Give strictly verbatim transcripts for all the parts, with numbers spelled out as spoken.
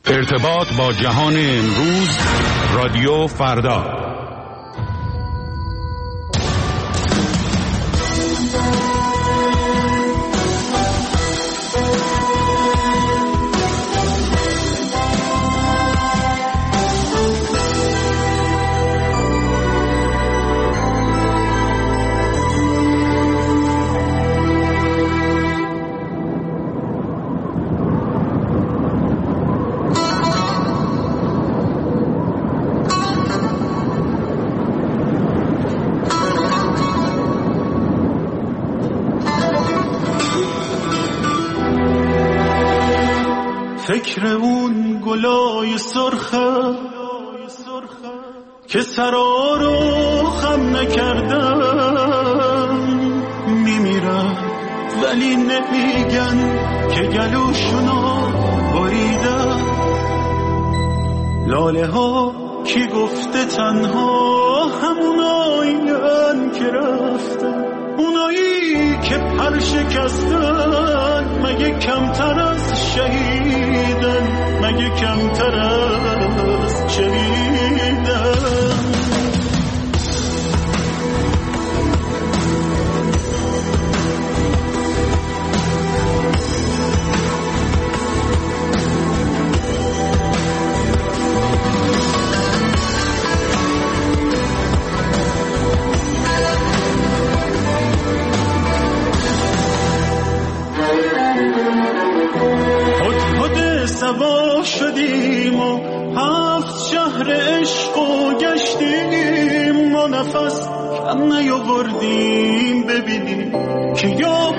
ارتباط با جهان امروز، رادیو فردا. فکر اون گلای سرخه که سرا رو خم نکردن میمیرن، ولی نمیگن که گلوشونو بریدن. لاله ها کی گفته تنها همونایین که رفتن، اونایی که پر شکستن مگه کمتر از شهیدن، مگه کمتر از شهیدن. سوا شدیم و هفت شهر عشق و گشتیم و نفس کم نیاوردیم ببینیم که یا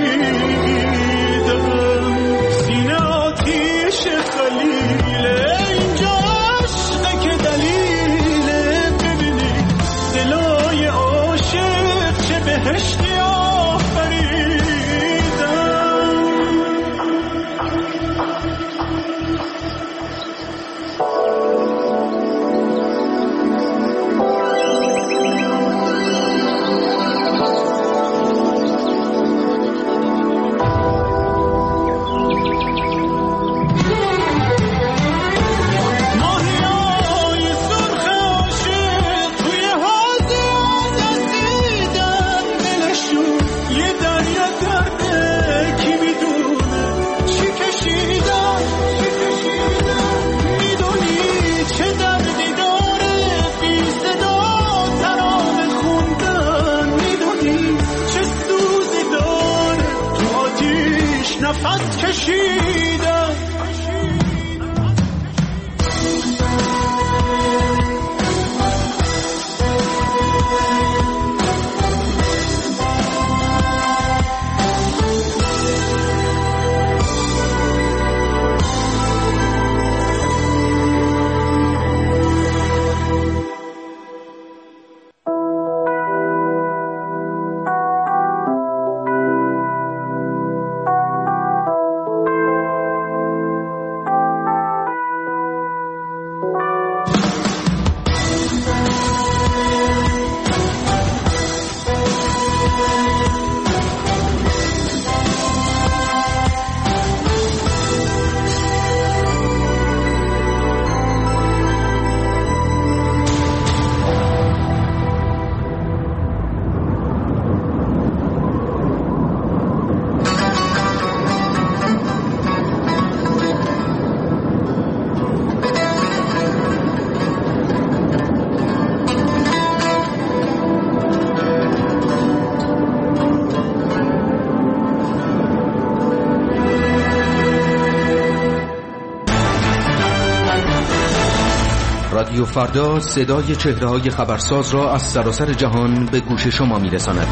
بریدم. سینه آتیش خلیله، اینجا عشقه که دلیله، ببینیم دلای عاشق چه بهشتی آفریدن. نفس کشیدم رادیو فردا صدای چهره‌های خبرساز را از سراسر جهان به گوش شما می‌رساند.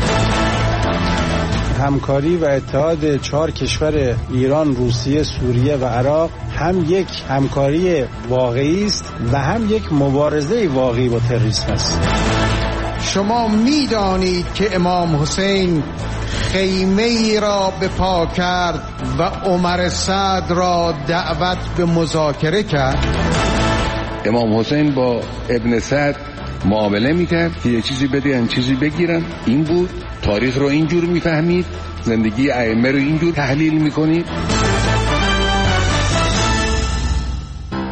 همکاری و اتحاد چهار کشور ایران، روسیه، سوریه و عراق هم یک همکاری واقعی است و هم یک مبارزه واقعی با تروریسم است. شما می‌دانید که امام حسین خیمه ای را به پا کرد و عمر سعد را دعوت به مذاکره کرد. امام حسین با ابن سعد معامله میکرد که یه چیزی بده یه چیزی بگیرن. این بود. تاریخ رو اینجور میفهمید، زندگی ائمه رو اینجور تحلیل میکنید.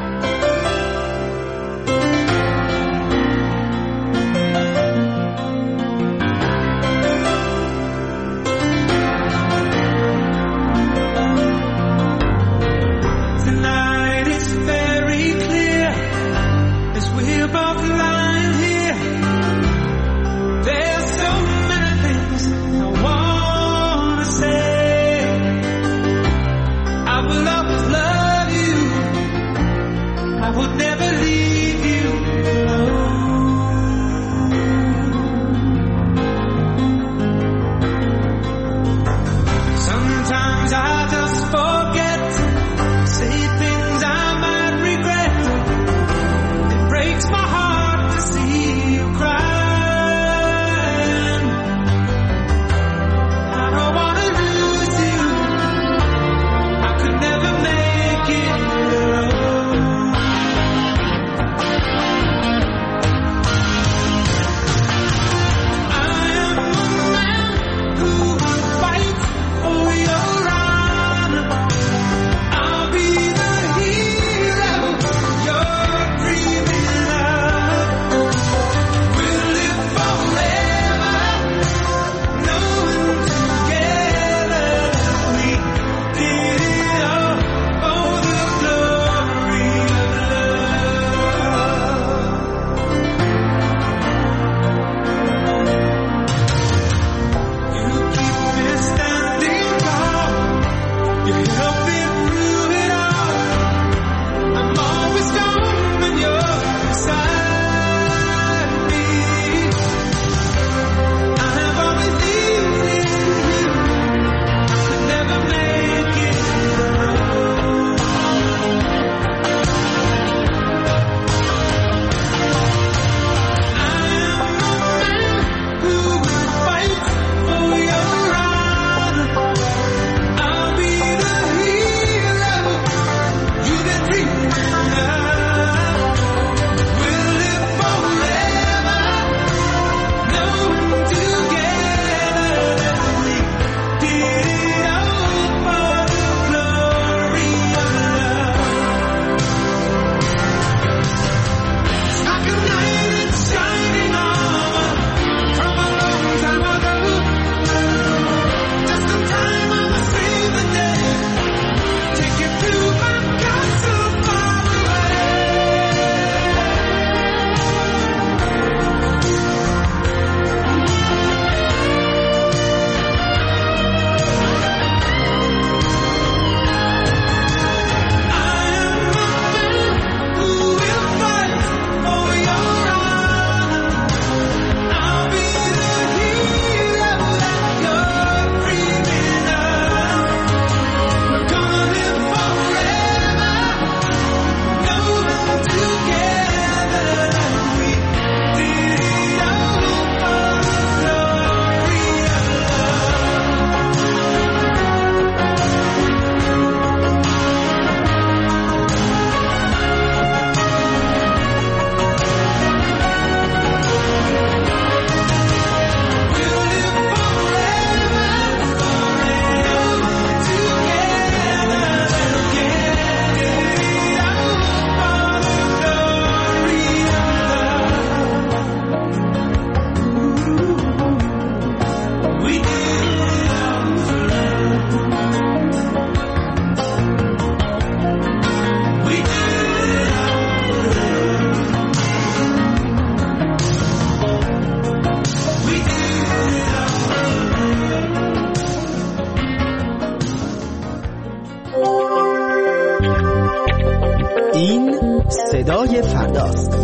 این صدای فرداست.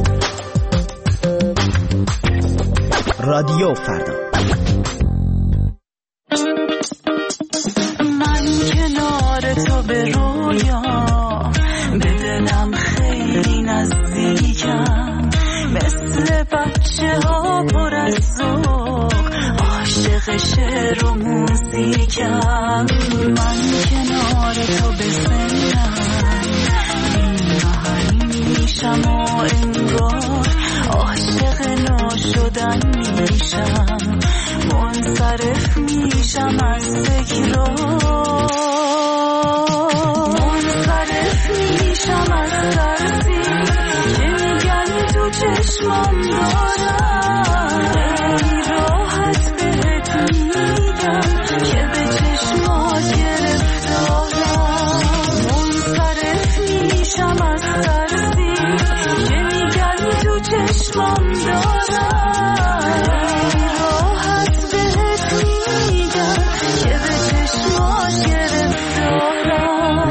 رادیو فردا. من کنار تو به رویا به دلم خیلی نزدیکم، مثل بچه ها پر از ذوق، عاشق شعر و موزیکم. من کنار تو به سنم میشم و انگار عاشق نو شدن میشم، منصرف میشم از تکرار، منصرف میشم از ترسی که میگن تو چشمم دارم، خیلی راحت بهت میگم که به چشمات گرفتارم، منصرف میشم از ترسی که میگن تو چشمم دارم، خیلی راحت بهت میگم که به چشمات گرفتارم.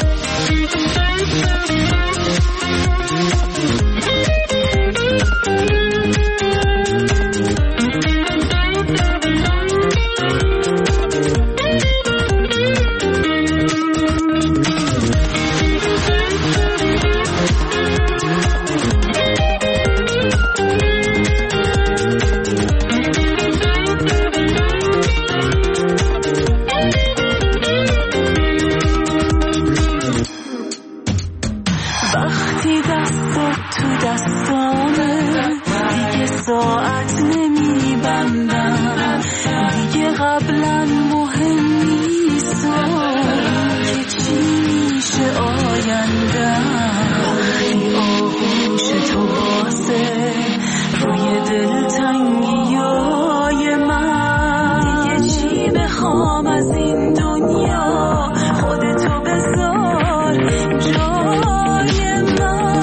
وقتی دستت تو دستامه دیگه ساعت نمیبندم، دیگه قبلا مهم نیست که چی میشه آیندم، وقتی آغوش تو بازه روی دلتنگیای من، دیگه چی بخوام از این دنیا، خودتو بذار جای من،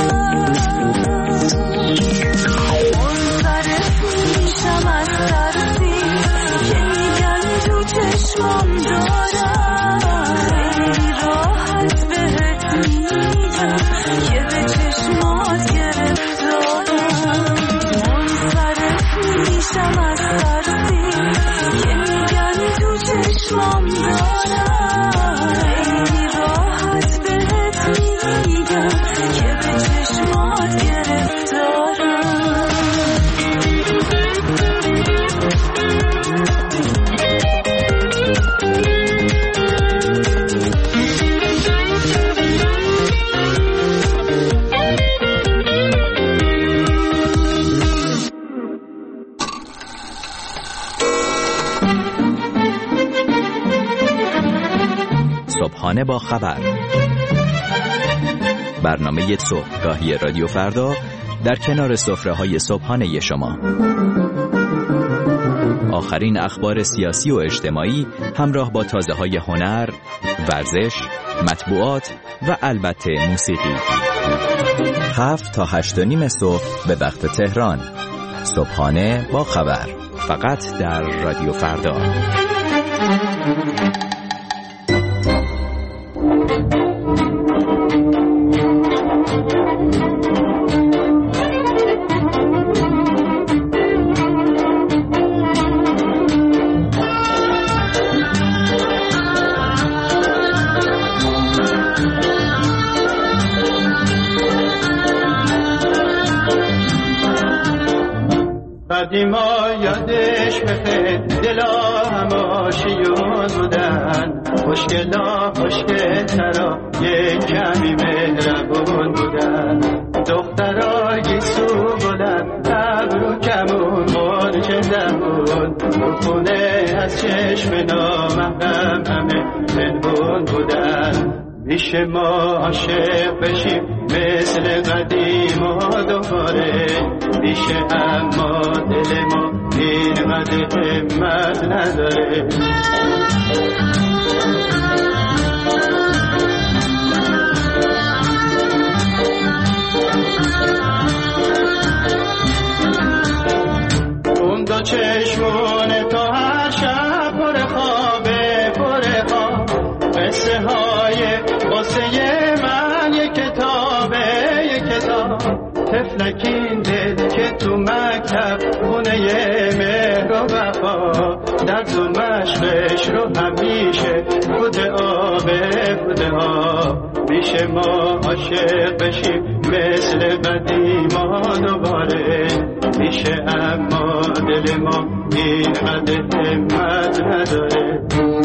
منصرف میشم از ترسی که میگن تو چشمم دارم، خیلی راحت بهت میگم که به چشمات گرفتارم، منصرف میشم از ترسی که میگن تو چشمم دارم، خیلی راحت بهت میگم که به چشمات گرفتارم. صبحانه با خبر، برنامه صبحگاهی رادیو فردا در کنار سفره‌های صبحانه شما. آخرین اخبار سیاسی و اجتماعی همراه با تازه‌های هنر، ورزش، مطبوعات و البته موسیقی. هفت تا هشت و نیم صبح به وقت تهران. صبحانه با خبر، فقط در رادیو فردا. قدیما یادش بخیر دلا هماشیون بودن، خوشگلا خوشگلترا یک کمی مهربون بودن، دخترا گیسو بودن ابرو کمون مرچ زمون، خونه از چشم نامحرم همه پنهون بودن، میشه ما عاشق بشیم مثل قدیم و دوباره، میشه اما دل ما اینقدر همت نداره. اون دو چشمون تو هر شب پر خوابه پر خواب، قصه های قصه من یک کتاب نکین دل که تو مکتب خونه مهر و وفا درد و مشقش رو همیشه بوده آبه بوده ها میشه ما عاشق بشیم مثل قدیما دوباره میشه اما دل ما اینقدر همت نداره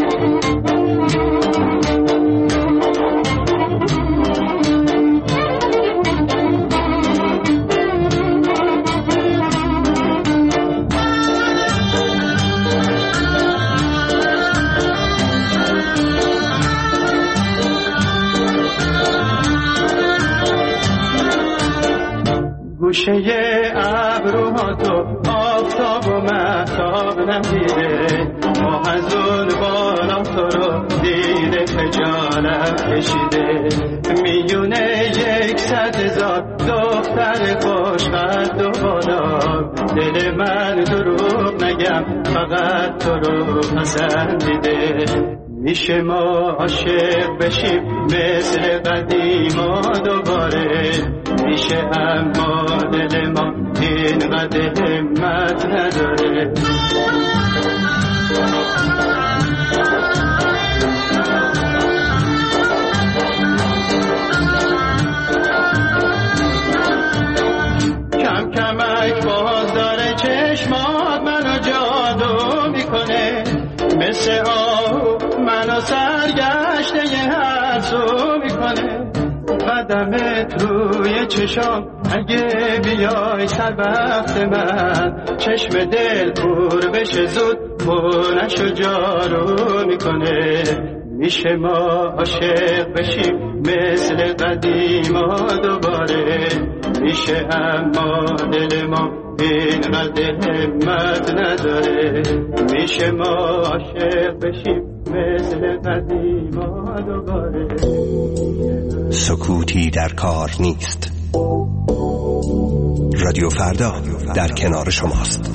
گوشه ابروها تو آفتاب و مهتاب ندیده ما از اون بالا تو رو دیده خجالت کشیده میونه یک صد هزار دختر خوشقد و بالا دل من دروغ نگم فقط تو رو پسندیده میشه ما عاشق بشیم مثل قدیما دوباره میشه اما دل ما اینقدر همت نداره کم کمک باز داره چشمات منو جادو میکنه مثل آهو منو سرگشته هر سو میکنه قدمت روی چشام اگه بیای سر وقت من چشم دل پر بشه زود پرنش و جارو میکنه میشه ما عاشق بشیم مثل قدیما دوباره میشه اما دل ما اینقدر همت نداره میشه ما عاشق بشیم مثل قدیما دوباره سکوتی در کار نیست. رادیو فردا در کنار شماست.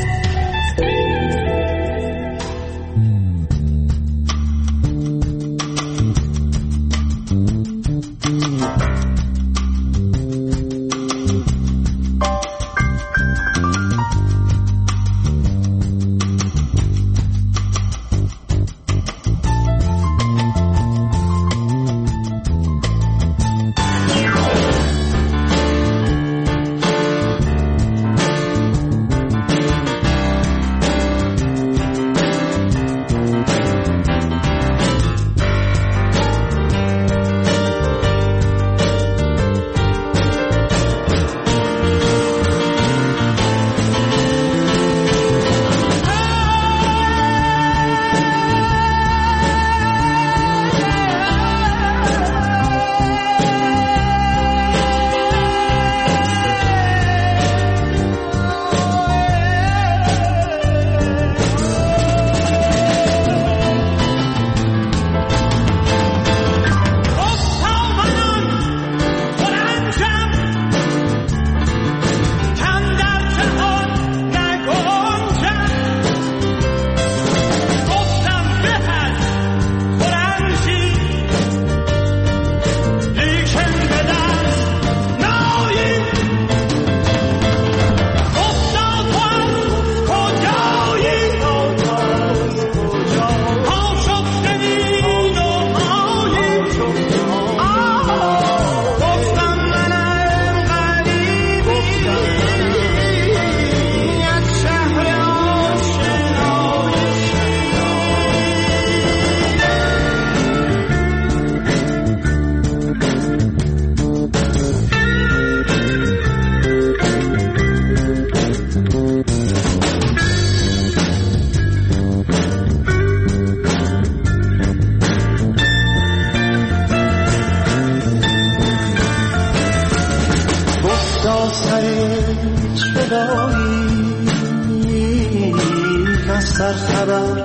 سر خبر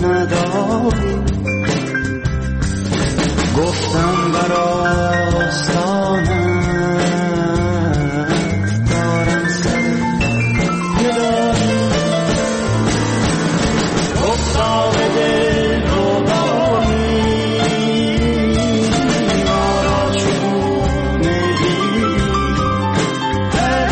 نداری گفتم بر آستانت دارم سر نداری گفتم دل رو بایی ما را چون نگی در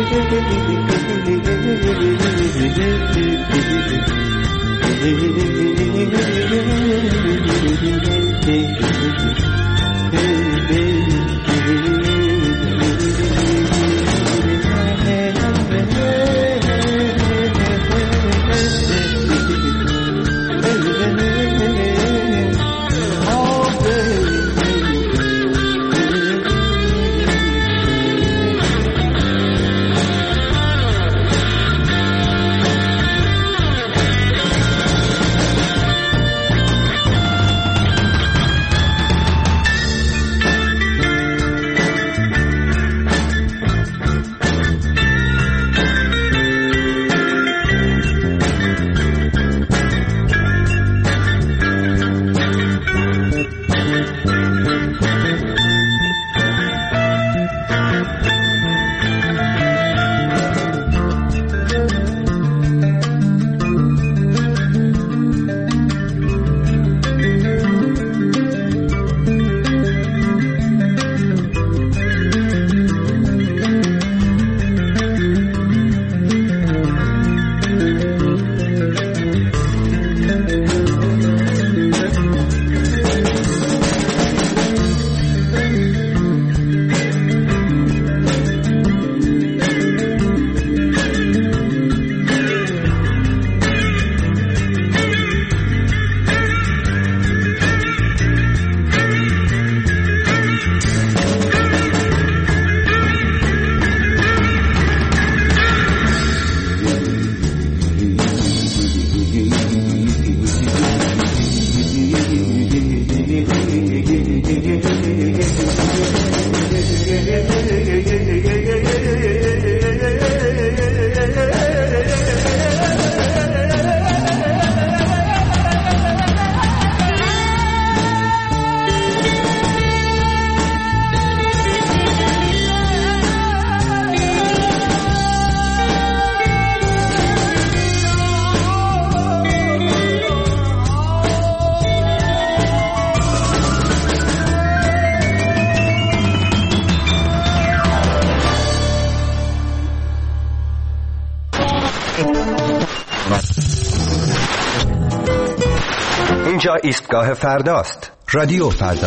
اینجا ایستگاه فرداست. رادیو فردا.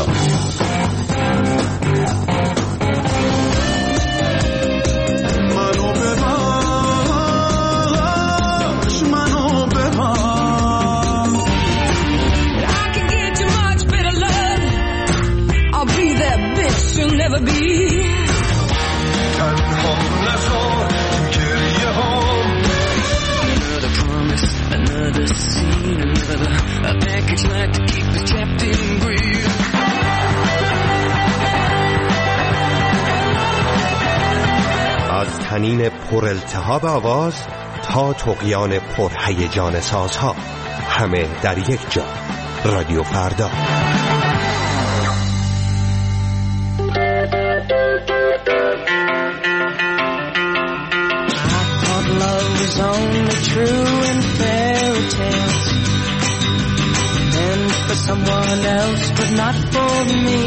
منو بباش منو بباش I can get too much better love I'll be that bitch you'll never be تنها نذار گریه هام Another promise, another scene, another a package like to keep the captain breathing. از طنین پر التهاب آواز تا طغیان پر هیجان سازها، همه در یک جا. رادیو فردا. Only true in fairy tales and for someone else but not for me.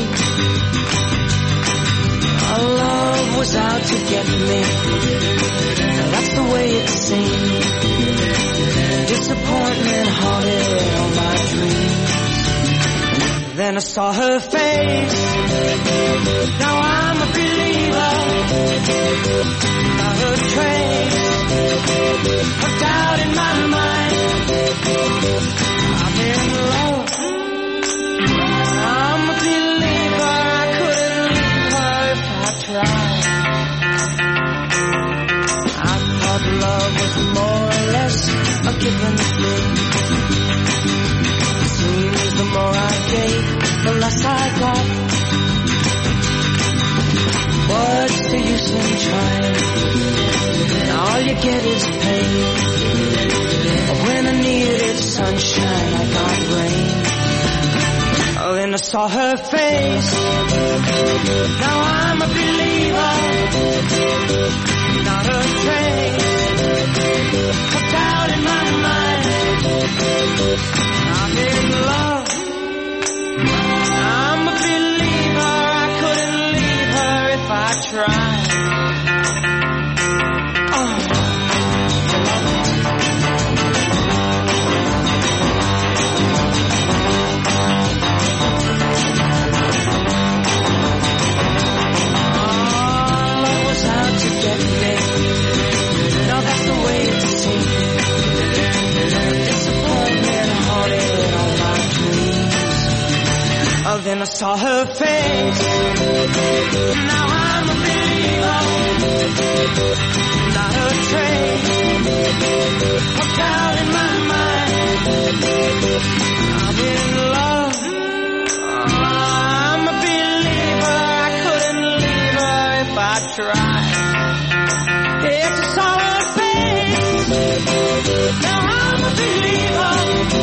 Our love was out to get me, that's the way it seemed. Disappointment haunted all my dreams. Then I saw her face, now I'm a believer. Not a trace of doubt in my mind. I'm in love. I'm a believer. I couldn't leave her if I tried. I thought love was more or less a given thing. Seems the more I gave, the less I got. What's the use in trying? All you get is pain. When I needed sunshine, I got rain. Oh, then I saw her face. Now I'm a believer. Not a trace of doubt in my mind. I'm in love. I'm a believer. I couldn't leave her if I tried. saw her face. Now I'm a believer, not a trace of doubt in my mind. I'm in love, I'm a believer. I couldn't leave her if I tried. It's a saw her face. Now I'm a believer,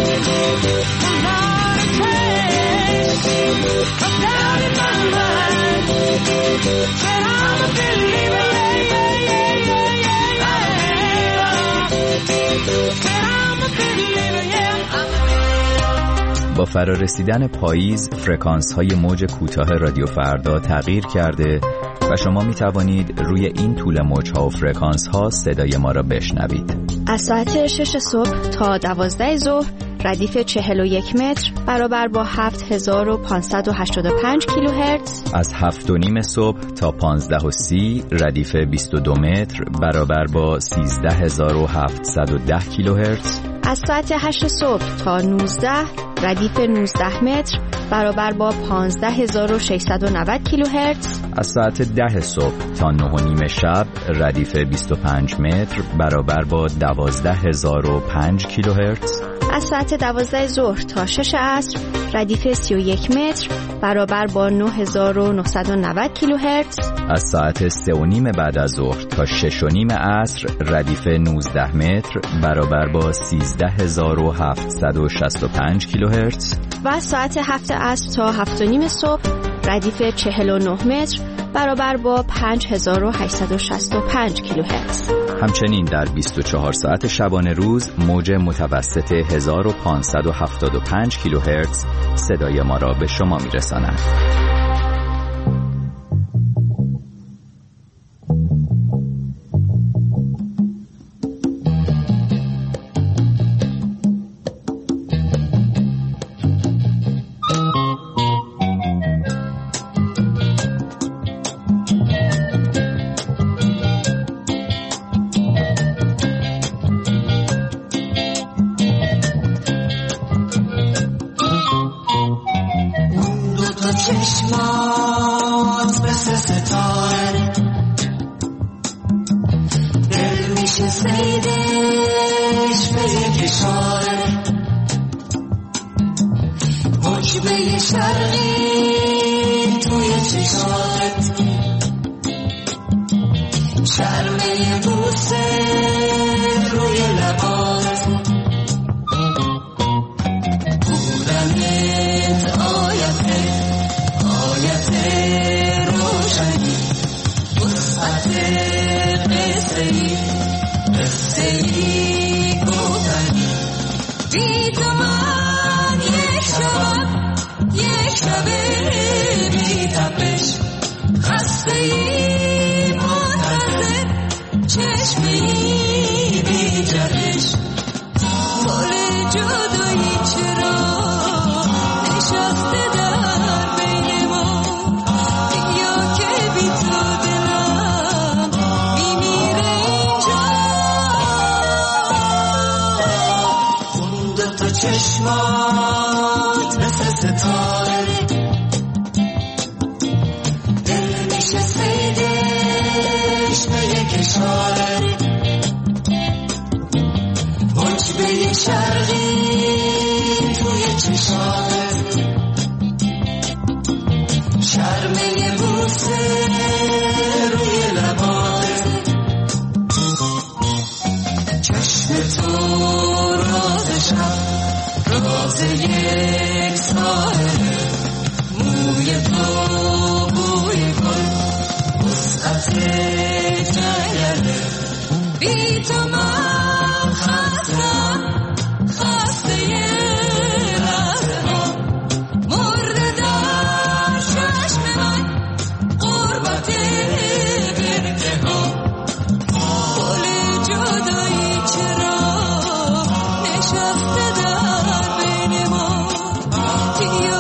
not a trace of doubt in my mind. Said I'm a believer, yeah, yeah, yeah, yeah, yeah, yeah. Said I'm a believer, yeah, I'm a believer. با فرارسیدن پاییز فرکانس های موج کوتاه رادیو فردا تغییر کرده و شما می توانید روی این طول موج ها و فرکانس ها صدای ما را بشنوید. از ساعت شش صبح تا دوازده ظهر ردیف چهل و یک متر برابر با هفت هزار و پانصد و هشتاد و پنج کیلوهرتز. از هفت و نیم صبح تا پانزده و سی ردیف بیست و دو متر برابر با سیزده هزار و هفتصد و ده کیلوهرتز. از ساعت هشت صبح تا نوزده ردیف نوزده متر برابر با پانزده هزار و ششصد و نود کیلوهرتز. از ساعت ده صبح تا نه و نیم شب ردیف بیست و پنج متر برابر با دوازده هزار و پنج کیلوهرتز. از ساعت دوازده ظهر تا شش عصر ردیف سی و یک متر برابر با نه هزار و نهصد و نود کیلوهرتز. از ساعت سه و نیم بعد از ظهر تا شش و نیم عصر ردیف نوزده متر برابر با سیزده هزار و هفتصد و شصت و پنج کیلوهرتز. و از ساعت هفت عصر تا هفت و نیم صبح ردیف چهل و نه متر برابر با پنج هزار و هشتصد و شصت و پنج کیلوهرتز. همچنین در بیست و چهار ساعت شبانه روز موج متوسط هزار و پانصد و هفتاد و پنج کیلوهرتز صدای ما را به شما میرساند. چشمات مثل ستاره دل میشه سیدش به یک اشاره حجبه شرقی توی چشات شرمه بوسه روی لبات بودنت آیته آیت روشنی وسعت قصه‌ای قصه‌ای گفتنی بی تو من یک شب یک شب بی تپش خسته‌ای منتظر چشمه‌ای بی جهش گل جدایی چرا نشسته در بین ما یا که بی تو دلم میمیره اینجا اون دوتا چشمات مثل ستاره دل میشه سیدش به یک اشاره حجبه شرقی توی چشات شرمه بوسه روی لبات چشم تو راز شب راز یک ساحل موی تو بوی گل وسعت جنگله بی تو من خستم خسته رزه ها مرده در چشم من قربت برده ها گل جدایی چرا نشسته در بین ما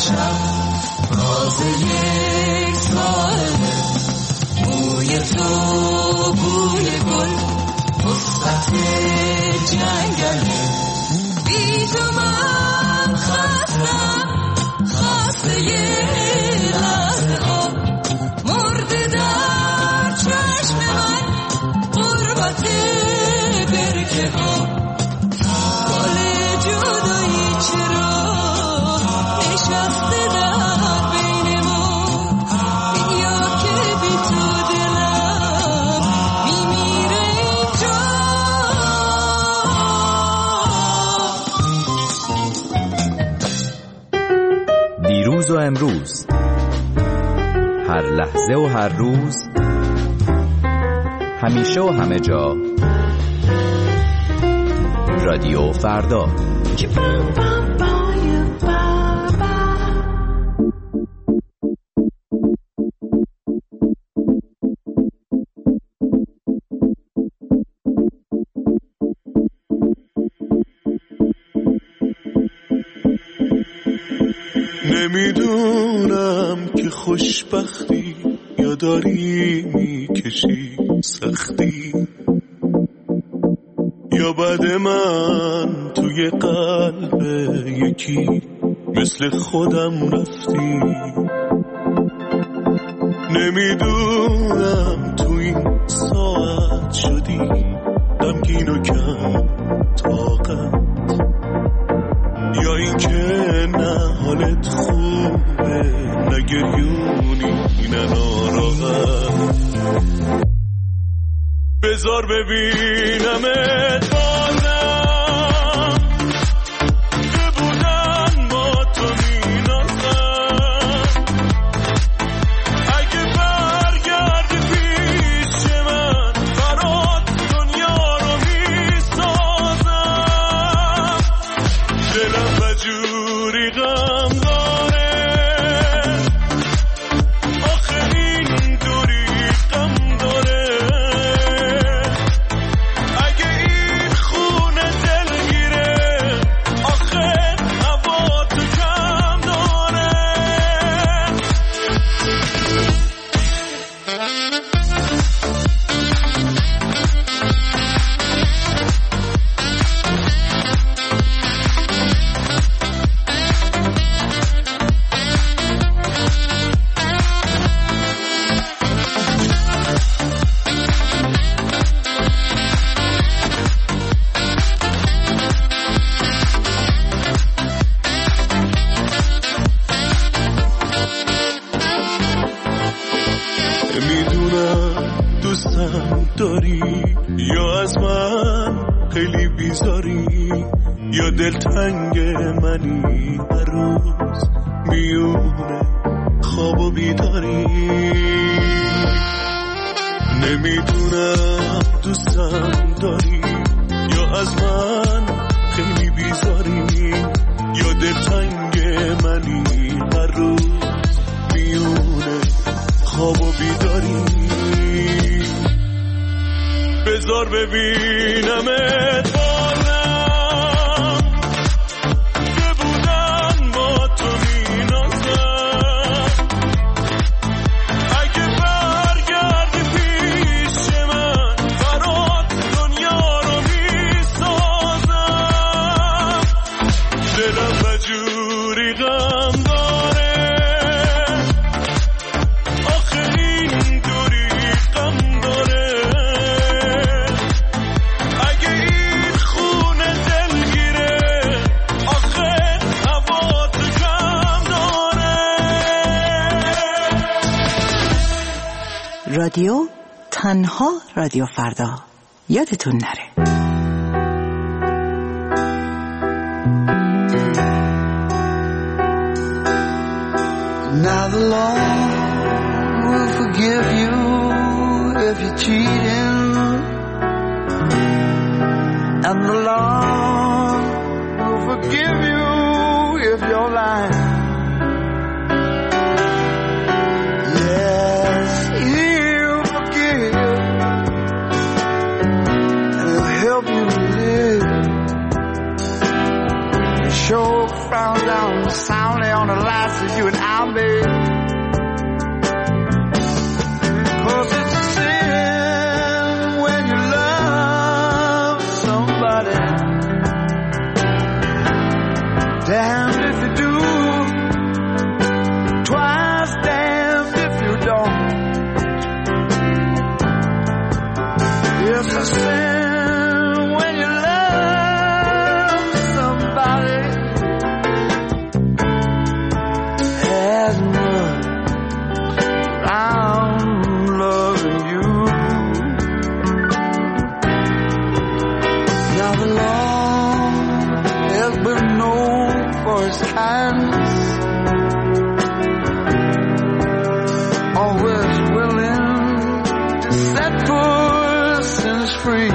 شب راز یک ساله موی تو بوی گل وسط جنگله بی تو من خستم خسته یه لحظه آب مرده در چشم من غربت برکه ها گل جدایی چرا نشسته در بین ما بیا که بی تو دلم میمیره اینجا دیروز و امروز، هر لحظه و هر روز، همیشه و همه جا، رادیو فردا. نمیدونم که خوشبختی یا داری میکشی سختی یا بعد من توی قلب یکی مثل خودم رفتی. نمیدونم تو این ساعت شدی غمگین و کم طاقت یا این که نه حالت خوبه نه گریونی نه ناراحت. بذار ببینمت بازم که بودن با تو مینازم اگه برگردی پیش من برات دنیا رو میسازم. دلم بجوری غم داره آخه این دوری غم داره اگه این خونه دلگیره آخه هوا تو کم داره. میدونم دوستم داری یا از من خیلی بیزاری یا دلتنگ منی هر روز میونه خواب و بیداری. نمیدونم دوستم داری یا از من خیلی بیزاری یا دلتنگ منی هر روز میونه خواب و بیداری. بذار ببینمت بازم که بودن با تو مینازم اگه برگردی پیش من برات دنیا رو میسازم. دلم بجوری غم داره آخه این دوری غم داره اگه این خونه دلگیره آخه هوا تو کم داره. رادیو تنها رادیو فردا یادتون نره. Now the law will forgive you if you're cheating, and the law will forgive you if you're lying. Yes, he'll forgive and he'll help you live. He sure found out soundly on the lights of you and I'll be. Cause it's a sin when you love somebody. Damned if you do, twice damned if you don't. It's a sin when you love somebody as much as I'm loving you. Now the Lord has been known for his kindness, always willing to set persons free.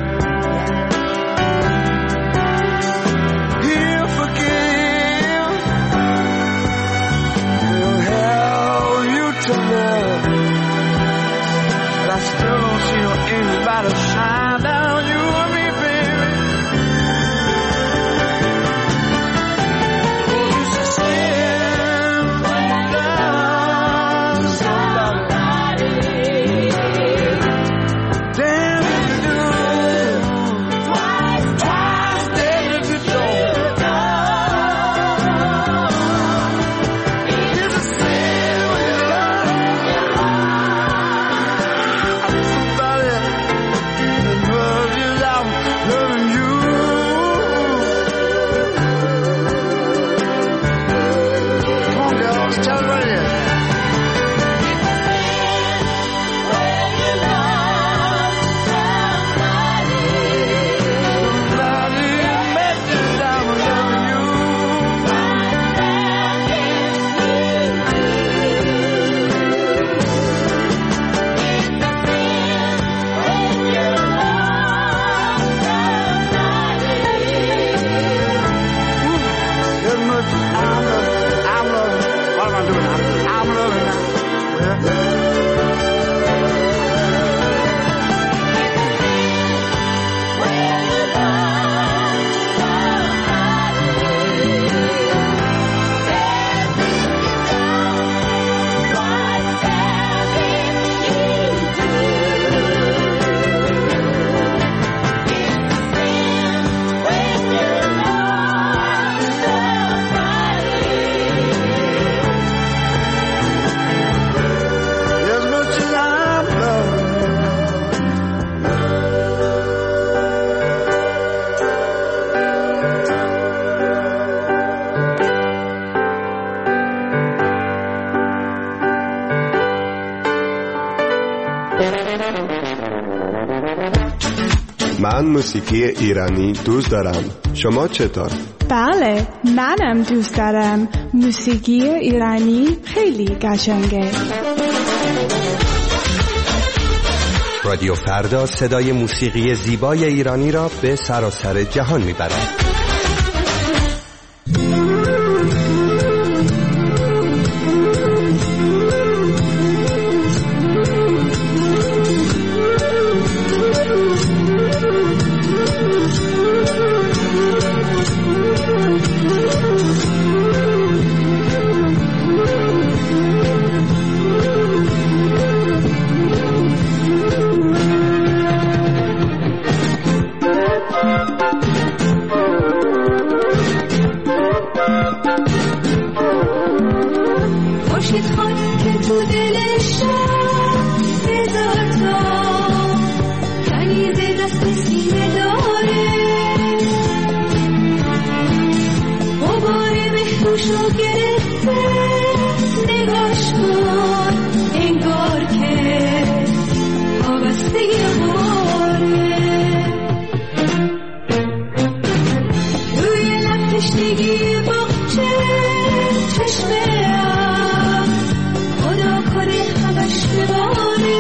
He'll forgive, he'll help you to love, but I still don't see no anybody shine down you and me, baby. It's a sin when you love somebody. Damn if you do, twice, twice, damn if you don't. It's a sin when you love somebody that loves you, I'm loving you. Come on, girls, tell it right here. Somebody met you, I'm loving you. As much as I'm loving, I'm loving. What am I doing? I'm, I'm loving now. Well, as much as I'm loving. من موسیقی ایرانی دوست دارم. شما چطور؟ بله، منم دوست دارم. موسیقی ایرانی خیلی قشنگه. رادیو فردا صدای موسیقی زیبای ایرانی را به سراسر جهان میبرد. خورشید خان که تو دل شب هزار تا کنیز دست سینه داره، غبار مهروشو گرفته، نگاش کن انگار که آبسته غباره، روی لب تشنگی باغچه چشمه خدا کنه همش بباره،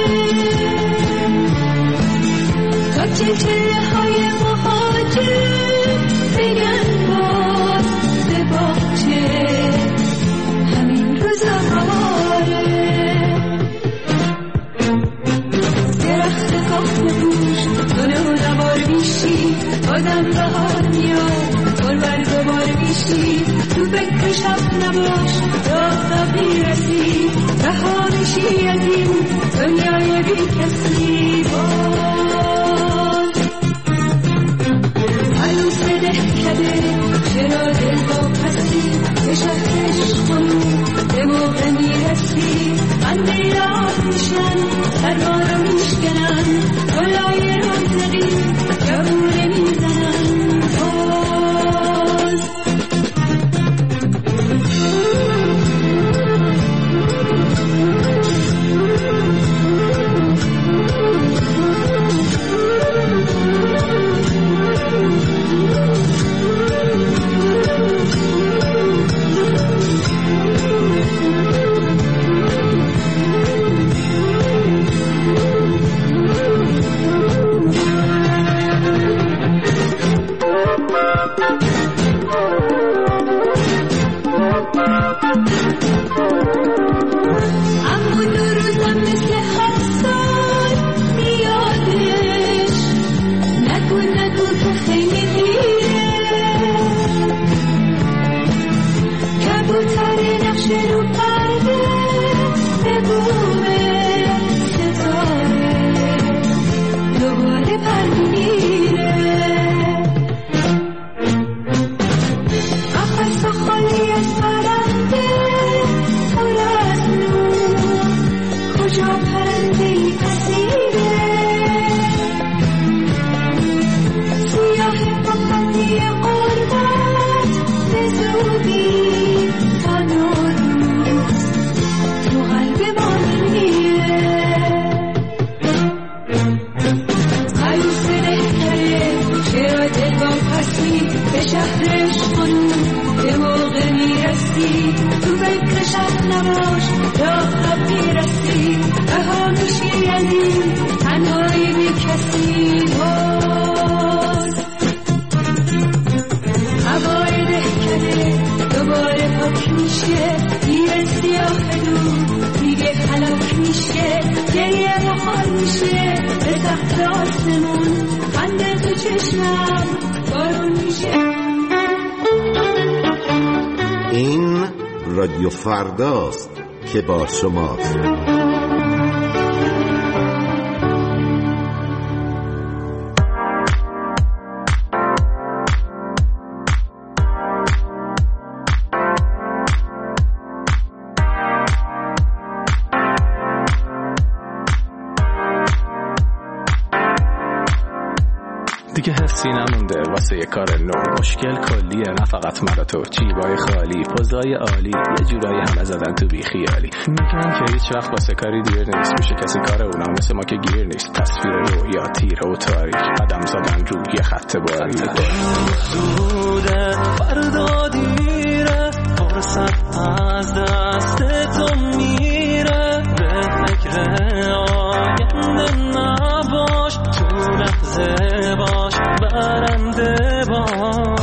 تا چله های مهاجر بگن باز به باغچه همین روزا باره. فکر شب نباش راه را میرسی رهانشی از این دنیای بی کسی باز عروس دهکده چرا دل با پسی به شهرش خونو به موقع میرسی خنده یاد میشن سرما رو میشکنن گلای رونقی جوونه میزنن باز این رادیو فرداست که با شماست. دیگه حسی نمونده واسه یه کار نو، مشکل کلیه نه فقط مرا تو، چیبای خالی پوزای عالی یه جورایی همه زدن تو بی خیالی، میگن که هیچ وقت واسه کاری دیر نیست، میشه کسی کار اونا مثل ما که گیر نیست، تصویر رویا تیره و تاریک قدم زدن رو یه خط باریک زوده فردا دیره فرصت از دست تو میره، به فکر آینده نباش تو لحظه باش برنده باش.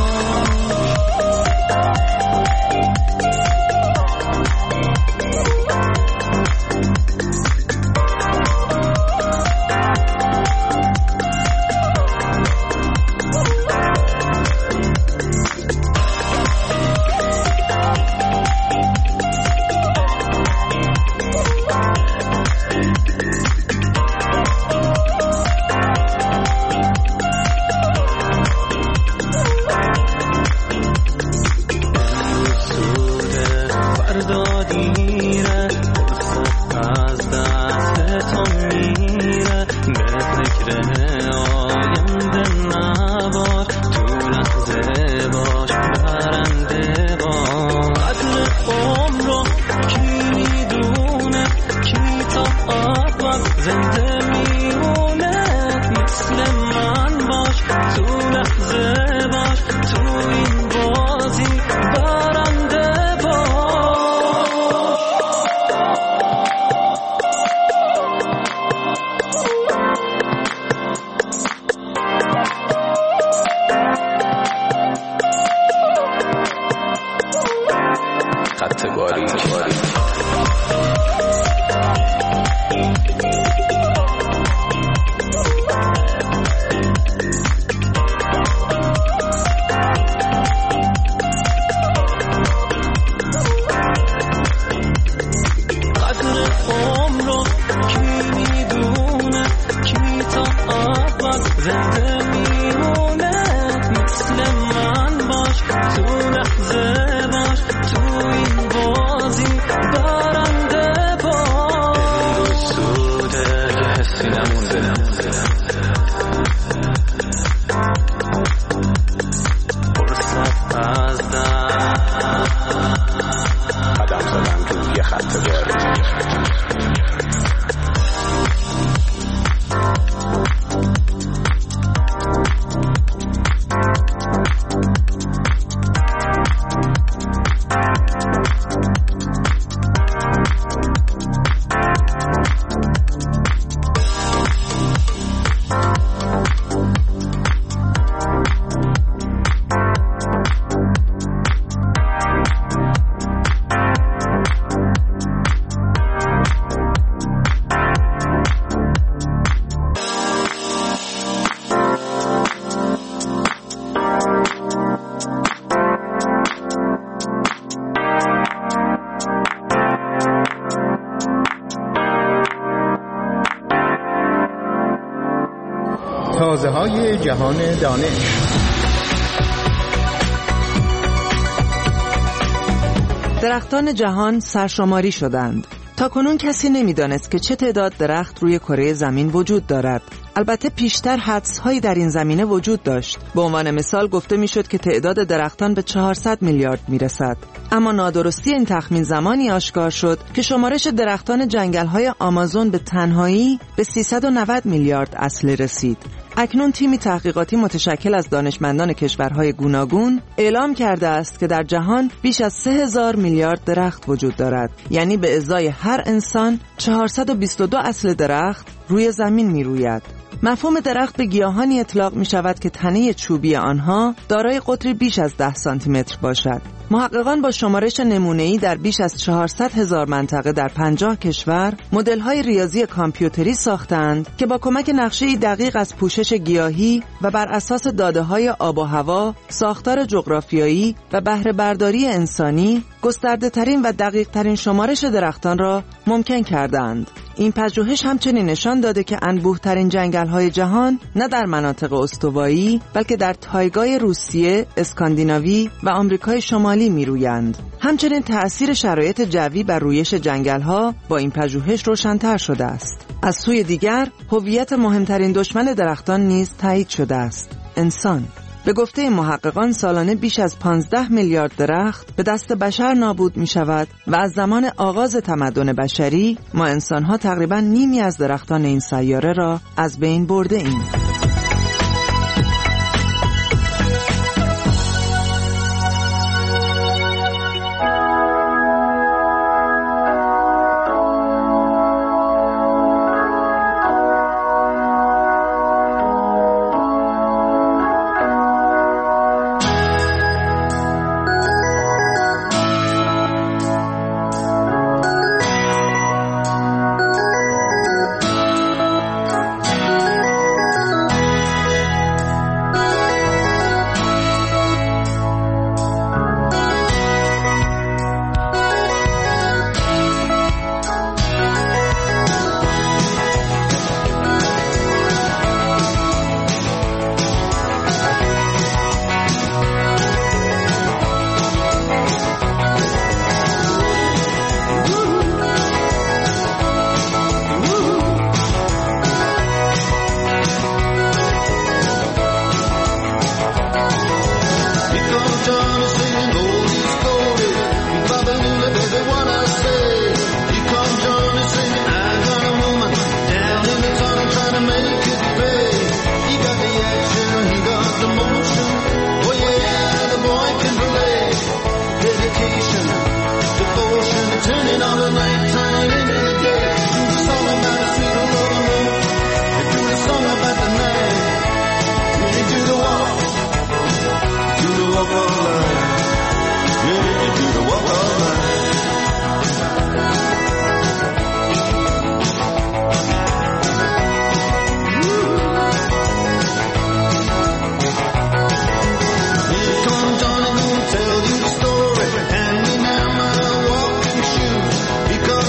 together. تازه های جهان دانش. درختان جهان سرشماری شدند. تاکنون کسی نمیدانست که چه تعداد درخت روی کره زمین وجود دارد. البته پیشتر حدس‌هایی در این زمینه وجود داشت. به عنوان مثال گفته میشد که تعداد درختان به چهارصد میلیارد میرسد. اما نادرستی این تخمین زمانی آشکار شد که شمارش درختان جنگل‌های آمازون به تنهایی به سیصد و نود میلیارد اصل رسید. اکنون تیمی تحقیقاتی متشکل از دانشمندان کشورهای گوناگون اعلام کرده است که در جهان بیش از سه هزار میلیارد درخت وجود دارد، یعنی به ازای هر انسان چهارصد و بیست و دو اصل درخت روی زمین می روید. مفهوم درخت به گیاهانی اطلاق می شود که تنه چوبی آنها دارای قطری بیش از ده سانتی متر باشد. محققان با شمارش نمونه‌ای در بیش از چهارصد هزار منطقه در پنجاه کشور مدل‌های ریاضی کامپیوتری ساختند که با کمک نقشه‌ای دقیق از پوشش گیاهی و بر اساس داده‌های آب و هوا، ساختار جغرافیایی و بهره برداری انسانی گسترده‌ترین و دقیق‌ترین شمارش درختان را ممکن کردند. این پژوهش همچنین نشان داده که انبوه‌ترین جنگل‌های جهان نه در مناطق استوایی بلکه در تایگای روسیه، اسکاندیناوی و آمریکای شمالی می‌رویند. همچنین تأثیر شرایط جوی بر رویش جنگل‌ها با این پژوهش روشن‌تر شده است. از سوی دیگر، هویت مهمترین دشمن درختان نیز تایید شده است: انسان. به گفته محققان سالانه بیش از پانزده میلیارد درخت به دست بشر نابود می شود و از زمان آغاز تمدن بشری ما انسان‌ها تقریباً نیمی از درختان این سیاره را از بین برده ایم. Because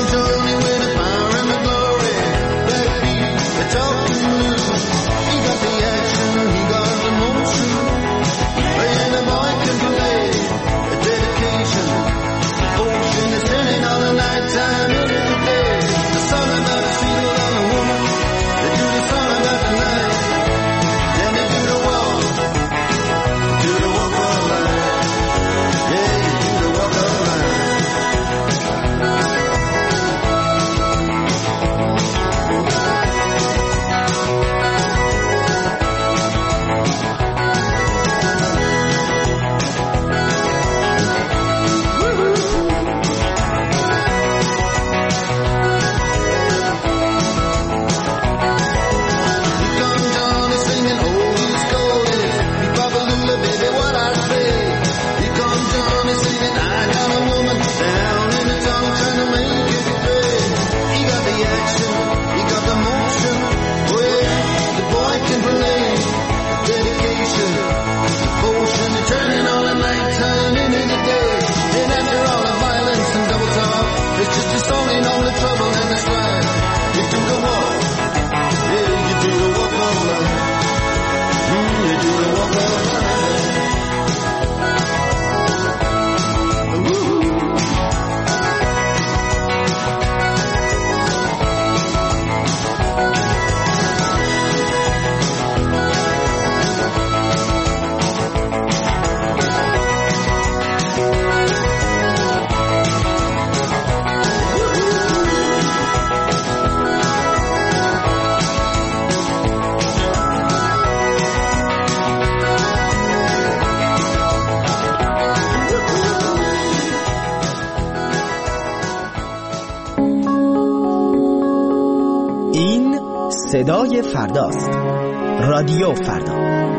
صدای فرداست. رادیو فردا.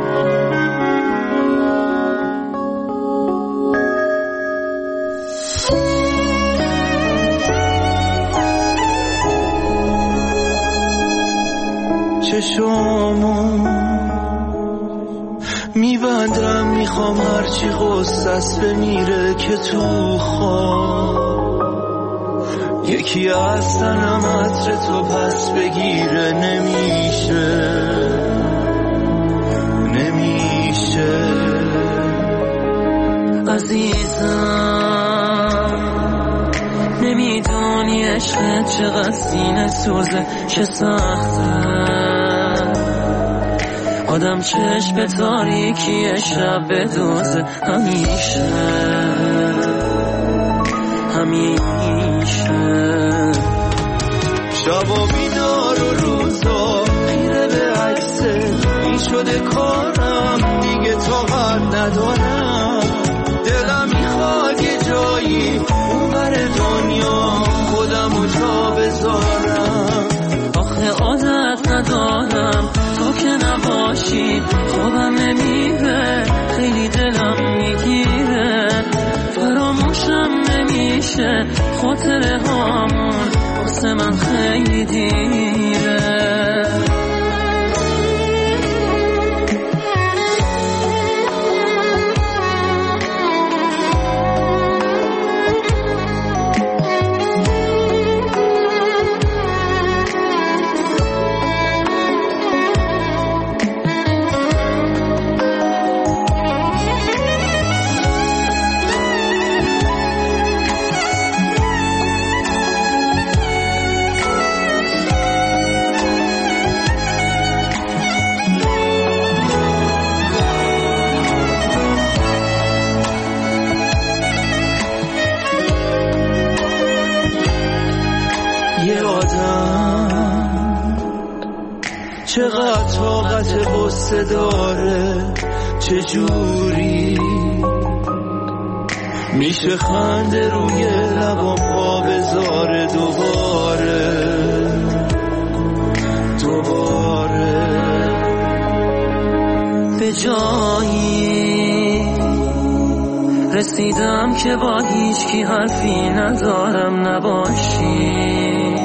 چشامو میبندم، میخوام هرچی غصت بمیره که تو خواب یکی از تنم عطر تو پس بگیره. نمیشه نمیشه عزیزم، نمیدونی عشقت چقدر سینه سوزه، چه سخته آدم چشم تاریکی شب بدوزه. همیشه همیشه شبا بیدار و روزا خیره به عکست، این شده کارم دیگه طاقت ندارم. دلم میخواد یه جایی اونور دنیا خودمو جا بذارم. آخه عادت ندارم تو که نباشی خوابم نمیره، خیلی دلم میگیره، فراموشم نمیشه، خاطره هامون واسه من خیلی دیره. چقدر طاقت غصه داره، چجوری میشه خنده روی لبام پا بذاره دوباره دوباره. به جایی رسیدم که با هیچ کی حرفی ندارم نباشی،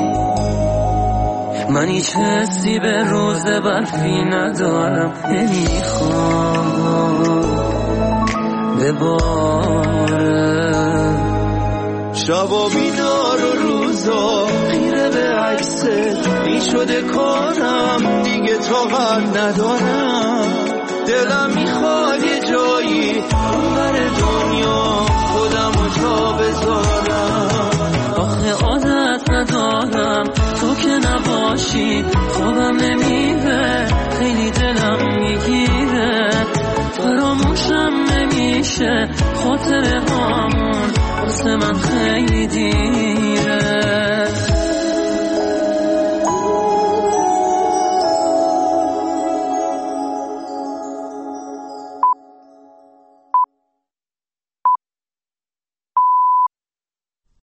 من هیچ حسی به روز برفی ندارم، نمیخوام بباره. شبا بیدار و روزا خیره به عکست، این شده کارم دیگه طاقت ندارم. دلم میخواد یه جایی اونور دنیا خودمو جا بذارم. آخه عادت ندارم تو که نباشی خوابم نمیره، خیلی دلم میگیره، فراموشم نمیشه، خاطره هامون واسه من خیلی دیره.